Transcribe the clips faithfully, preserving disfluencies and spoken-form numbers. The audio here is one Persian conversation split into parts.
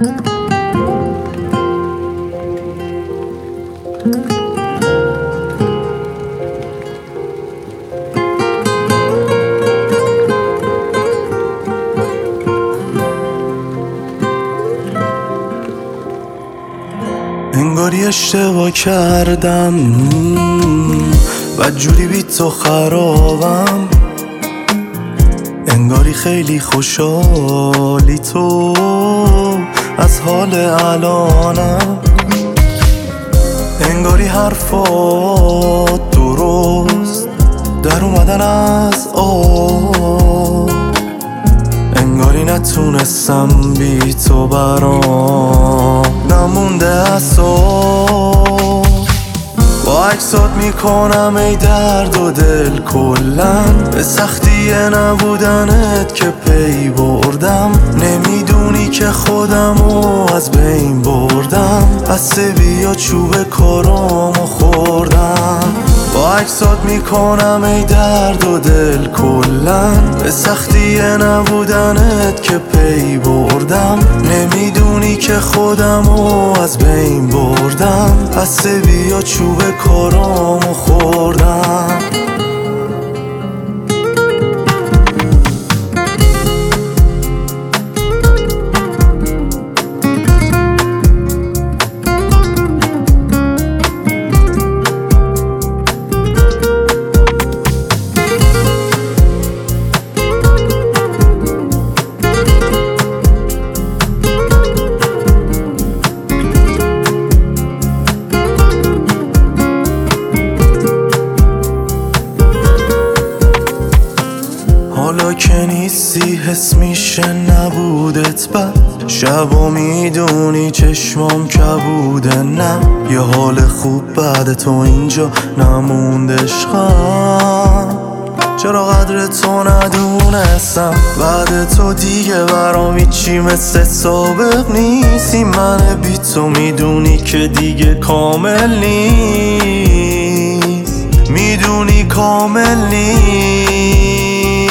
انگاری اشتباه کردم بدجوری بی تو خرابم، انگاری خیلی خوشحالی تو از حال الانم، انگاری حرفات درست در اومدن از آب، انگاری نتونستم بی تو برام نمونده اصاب. با عکسات میکنم ای درد و دل کلن، به سختی نبودنت که پی بردم، نمیدونی که خودمو از بین بردم، پس بیا چوب کارامو خوردم. با عکسات میکنم ای درد و دل کلن، به سختی نبودنت که پی بردم، نمیدونی که خودمو از بین بردم، پس بیا چوب کارامو خوردم. حالا که نیستی حس میشه نبودت بد، شبا میدونی چشمام کبوده، نه یه حال خوب بعد تو اینجا نمونده عشقم، چرا قدر تو ندونستم، بعد تو دیگه برام هیچی مثل سابق نیستی، من بی تو میدونی که دیگه کامل نیست، میدونی کامل نیست.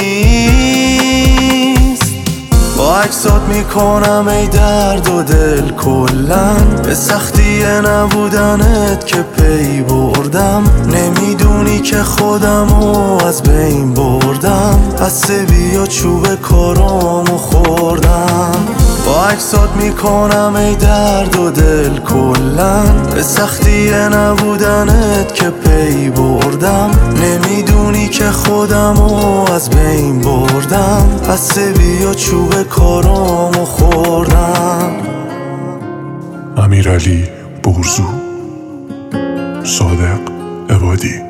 با عکسات میکنم ای درد و دل کلن، به سختی نبودنت که پی بردم، نمیدونی که خودمو از بین بردم، پس بیا چوب کارامو خوردم. با عکسات میکنم ای درد و دل کلن، به سختی نبودنت که پی بردم، نمیدونی که خودمو از بین بردم، پس بیا چوب کارامو خوردم. امیرعلی بورزو، صادق عبادی.